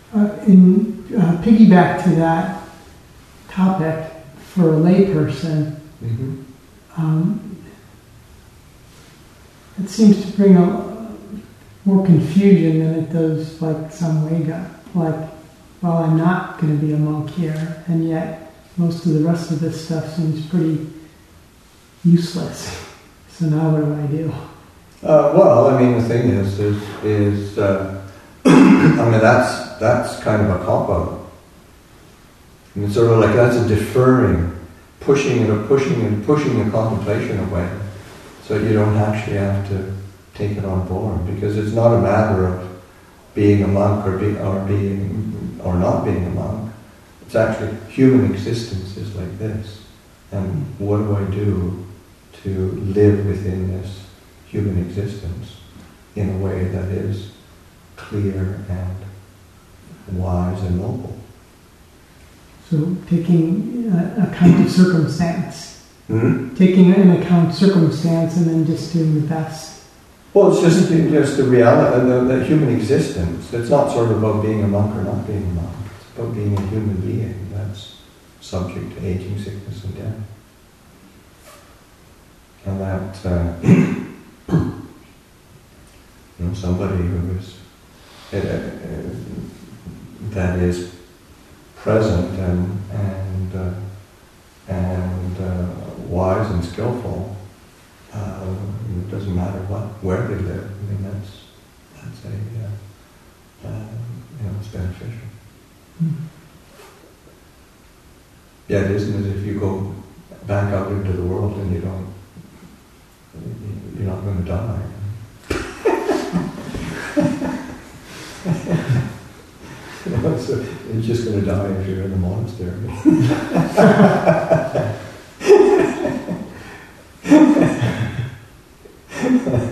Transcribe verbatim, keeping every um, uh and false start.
Uh, in uh, piggyback to that topic, for a layperson, mm-hmm. um, it seems to bring a, more confusion than it does like Samvega. Like, well, I'm not going to be a monk here, and yet most of the rest of this stuff seems pretty useless. So now what do I do? Uh, well, I mean, the thing is, is, is uh, I mean, that's that's kind of a cop-out. I mean, sort of like that's a deferring, pushing and pushing and pushing the contemplation away, so you don't actually have to take it on board, because it's not a matter of being a monk or, be, or being or not being a monk. It's actually human existence is like this, and what do I do to live within this human existence in a way that is clear and wise and noble? So taking uh, account of circumstance, mm-hmm. taking into account circumstance, and then just doing the best. Well, it's just just the reality, the, the human existence. It's not sort of about being a monk or not being a monk. It's about being a human being that's subject to aging, sickness, and death. And that, uh, you know, somebody who is uh, uh, that is present and and uh, and uh, wise and skillful. Uh, it doesn't matter what where they live. I mean, that's that's a uh, uh, you know, it's beneficial. Mm-hmm. Yeah, it isn't as if you go back out into the world and you don't. You're not going to die. You know, so you're just going to die if you're in the monastery.